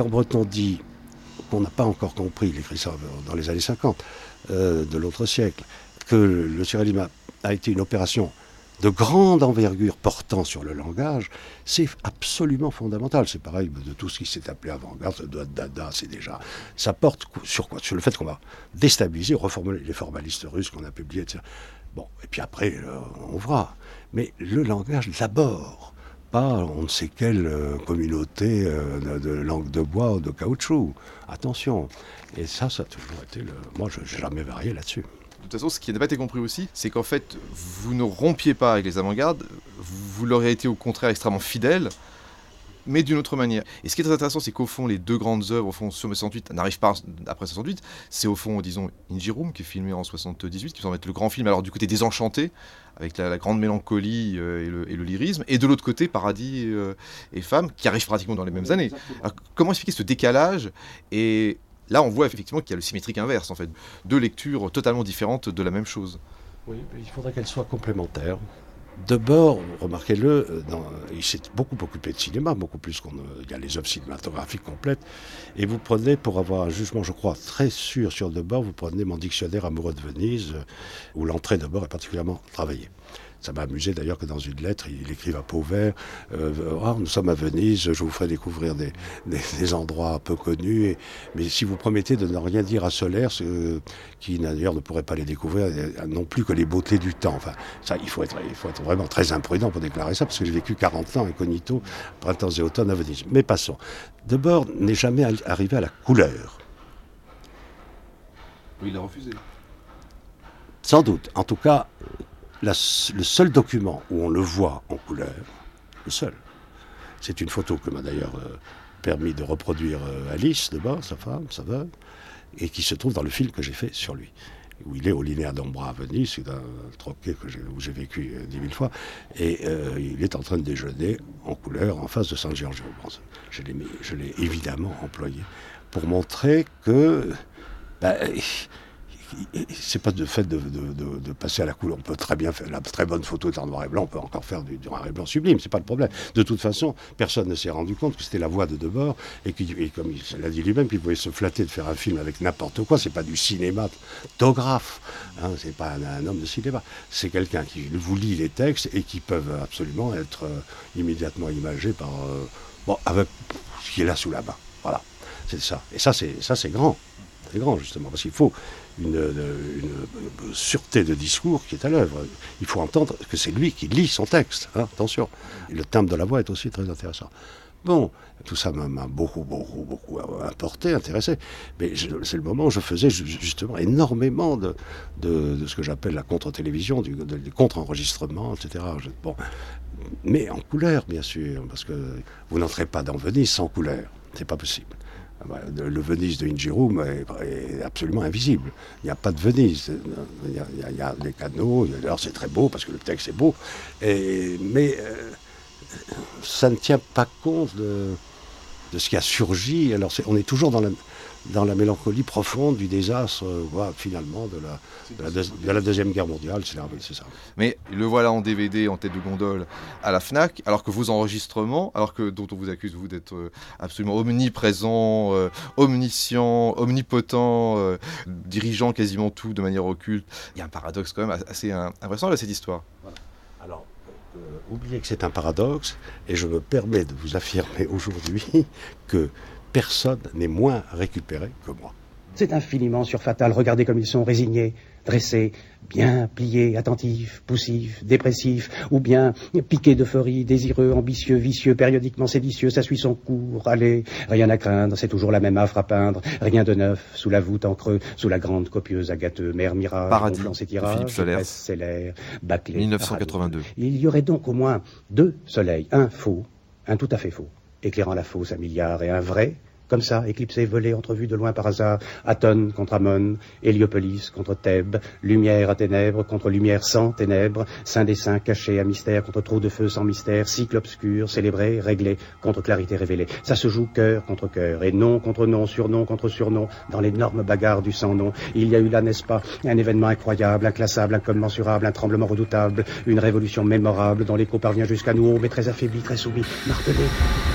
quand Breton dit qu'on n'a pas encore compris, il écrit ça dans les années 50 de l'autre siècle, que le surréalisme a été une opération de grande envergure portant sur le langage, c'est absolument fondamental. C'est pareil de tout ce qui s'est appelé avant-garde, Dada, c'est déjà... Ça porte sur quoi? Sur le fait qu'on va déstabiliser, reformuler les formalistes russes qu'on a publiés, etc. Bon, et puis après, on verra. Mais le langage d'abord, pas on ne sait quelle communauté de langue de bois ou de caoutchouc. Attention. Et ça a toujours été le... Moi, je n'ai jamais varié là-dessus. De toute façon, ce qui n'a pas été compris aussi, c'est qu'en fait, vous ne rompiez pas avec les avant-gardes, vous leur avez été au contraire extrêmement fidèle, mais d'une autre manière. Et ce qui est très intéressant, c'est qu'au fond, les deux grandes œuvres, au fond, sur 68, n'arrivent pas après 68. C'est au fond, disons, Inji Room, qui est filmé en 78, qui semble être le grand film, alors du côté désenchanté, avec la grande mélancolie et le lyrisme, et de l'autre côté, Paradis et Femmes, qui arrivent pratiquement dans les mêmes années. Alors, comment expliquer ce décalage? Et là, on voit effectivement qu'il y a le symétrique inverse, en fait. Deux lectures totalement différentes de la même chose. Oui, il faudrait qu'elles soient complémentaires. Debord, remarquez-le, il s'est beaucoup occupé de cinéma, beaucoup plus il y a les œuvres cinématographiques complètes. Et vous prenez, pour avoir un jugement, je crois, très sûr sur Debord, vous prenez mon dictionnaire amoureux de Venise, où l'entrée de Debord est particulièrement travaillée. Ça m'a amusé d'ailleurs que dans une lettre, il écrive à Pauvert, nous sommes à Venise, je vous ferai découvrir des endroits peu connus, mais si vous promettez de ne rien dire à Solaire, qui d'ailleurs ne pourrait pas les découvrir, non plus que les beautés du temps. Enfin, ça, il faut être vraiment très imprudent pour déclarer ça, parce que j'ai vécu 40 ans incognito, printemps et automne à Venise. Mais passons. Debord n'est jamais arrivé à la couleur. Oui, il l'a refusé. Sans doute. En tout cas, le seul document où on le voit en couleur, le seul, c'est une photo que m'a d'ailleurs permis de reproduire Alice Debord, sa femme, sa veuve, et qui se trouve dans le film que j'ai fait sur lui, où il est au Linéa d'Ombra à Venise, c'est un troquet où j'ai vécu 10 000 fois, et il est en train de déjeuner en couleur en face de San Giorgio. Bon, je l'ai évidemment employé pour montrer que... c'est pas de fait de passer à la couleur. On peut très bien faire la très bonne photo en noir et blanc, on peut encore faire du noir et blanc sublime, c'est pas le problème. De toute façon, personne ne s'est rendu compte que c'était la voix de Debord, et comme il l'a dit lui-même, qu'il pouvait se flatter de faire un film avec n'importe quoi. C'est pas du cinématographe, hein, c'est pas un homme de cinéma. C'est quelqu'un qui vous lit les textes et qui peuvent absolument être immédiatement imagés par avec ce qui est là sous la main. Voilà, c'est ça. Et ça, c'est grand. C'est grand, justement, parce qu'il faut une sûreté de discours qui est à l'œuvre. Il faut entendre que c'est lui qui lit son texte, hein, attention. Et le timbre de la voix est aussi très intéressant. Bon, tout ça m'a beaucoup importé, intéressé. Mais c'est le moment où je faisais justement énormément de ce que j'appelle la contre-télévision, du contre-enregistrement, etc. Mais en couleur, bien sûr, parce que vous n'entrez pas dans Venise sans couleur. C'est pas possible. Le Venise de Inji Room est absolument invisible. Il n'y a pas de Venise. Il y a des canaux. Alors c'est très beau parce que le texte est beau. Mais ça ne tient pas compte de ce qui a surgi. Alors on est toujours dans la mélancolie profonde du désastre, finalement, de la Deuxième Guerre mondiale. C'est ça. Mais le voilà en DVD, en tête de gondole, à la FNAC, alors que vos enregistrements, dont on vous accuse, vous, d'être absolument omniprésent, omniscient, omnipotent, dirigeant quasiment tout de manière occulte. Il y a un paradoxe quand même assez impressionnant à cette histoire. Voilà. Alors, oubliez que c'est un paradoxe, et je me permets de vous affirmer aujourd'hui que personne n'est moins récupéré que moi. C'est infiniment surfatal. Regardez comme ils sont résignés, dressés, bien pliés, attentifs, poussifs, dépressifs, ou bien piqués d'euphorie, désireux, ambitieux, vicieux, périodiquement séditieux. Ça suit son cours. Allez, rien à craindre, c'est toujours la même affre à peindre. Rien de neuf, sous la voûte en creux, sous la grande copieuse agateux, mère mirage, Paradis, gonflant ses tirages, best-seller, bâclé. 1982. Il y aurait donc au moins 2 soleils, un faux, un tout à fait faux, éclairant la fosse à milliards, et un vrai, comme ça, éclipsé, volé, entrevu de loin par hasard, Athone contre Amon, Héliopolis contre Thèbes, lumière à ténèbres contre lumière sans ténèbres, saint des saints caché à mystère contre trop de feu sans mystère, cycle obscur, célébré, réglé contre clarité révélée. Ça se joue cœur contre cœur, et nom contre nom, surnom contre surnom, dans l'énorme bagarre du sans-nom. Il y a eu là, n'est-ce pas, un événement incroyable, inclassable, incommensurable, un tremblement redoutable, une révolution mémorable dont l'écho parvient jusqu'à nous, mais très affaibli, très soumis, martelé.